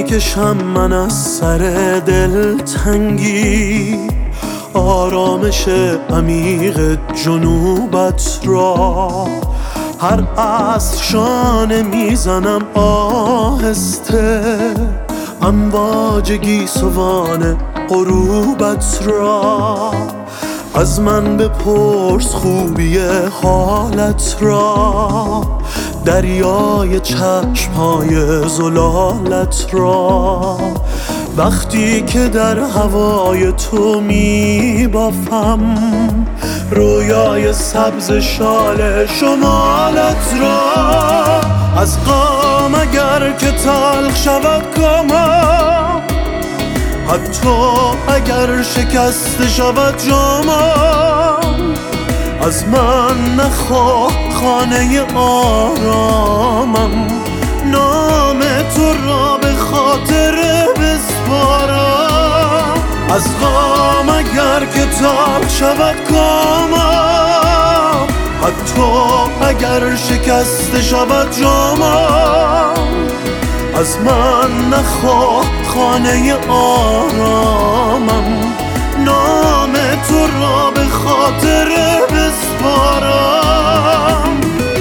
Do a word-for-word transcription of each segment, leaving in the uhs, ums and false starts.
بکشم من از سر دلتنگی، آرامش عمیق جنوبت را. هر عصر شانه میزنم آهسته، امواج گیسوان غروبت را. از من بپرس خوبی حالت را، دریای چشمهای زلالت را. وقتی که در هوای تو می بافم رویای سبز شال شمالت را. از غم اگر که تلخ شود کامم، حتی اگر شکسته شود جامم، از من نخواه خانه آرامم، نام تو را به خاطر بسپارم. از غم اگر که تلخ شود کامم، حتی اگر شکسته شود جامم، از من نخواه خانه آرامم، نام تو را به خاطر بسپارم.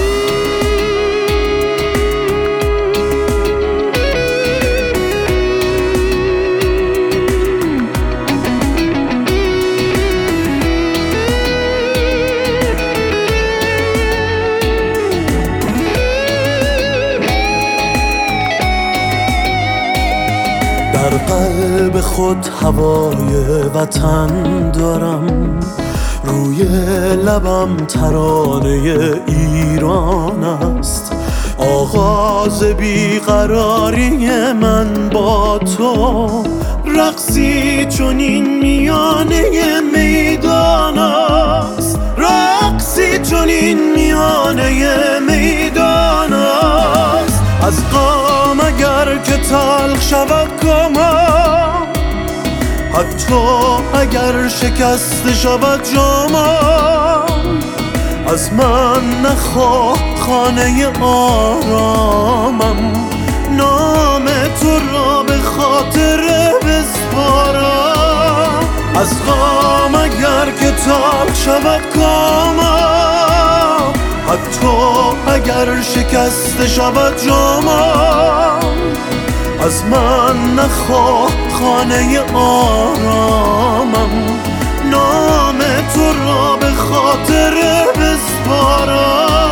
در قلب خود هوای وطن دارم، روی لبم ترانه ایران است. آغاز بیقراری من با تو، رقصی چنین میانه میدان است، رقصی چنین میانه میدان است. از غم اگر که تلخ شود کامم، حتی اگر شکسته شود جامم، از من نخواه خانه آرامم، نام تو را به خاطر بسپارم. از غم اگر که تلخ شود کامم، حتی اگر شکسته شود جامم، از من نخواه خانه آرامم، نام تو را به خاطر بسپارم.